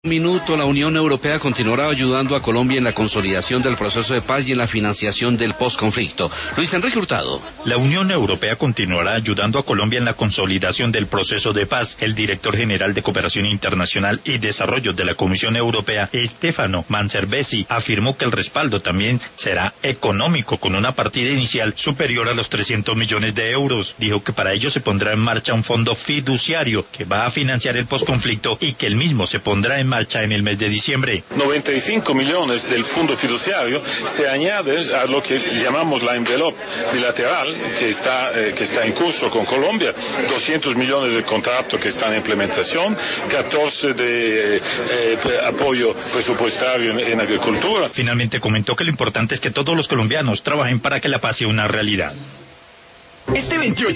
Minuto, la Unión Europea continuará ayudando a Colombia en la consolidación del proceso de paz y en la financiación del posconflicto. Luis Enrique Hurtado. La Unión Europea continuará ayudando a Colombia en la consolidación del proceso de paz. El director general de Cooperación Internacional y Desarrollo de la Comisión Europea, Stefano Manservesi, afirmó que el respaldo también será económico, con una partida inicial superior a los 300 millones de euros. Dijo que para ello se pondrá en marcha un fondo fiduciario que va a financiar el posconflicto y que el mismo se pondrá en marcha en el mes de diciembre. 95 millones del fondo fiduciario se añade a lo que llamamos la envelope bilateral que está en curso con Colombia, 200 millones de contrato que está en implementación, 14 de apoyo presupuestario en agricultura. Finalmente comentó que lo importante es que todos los colombianos trabajen para que la paz sea una realidad. Este 28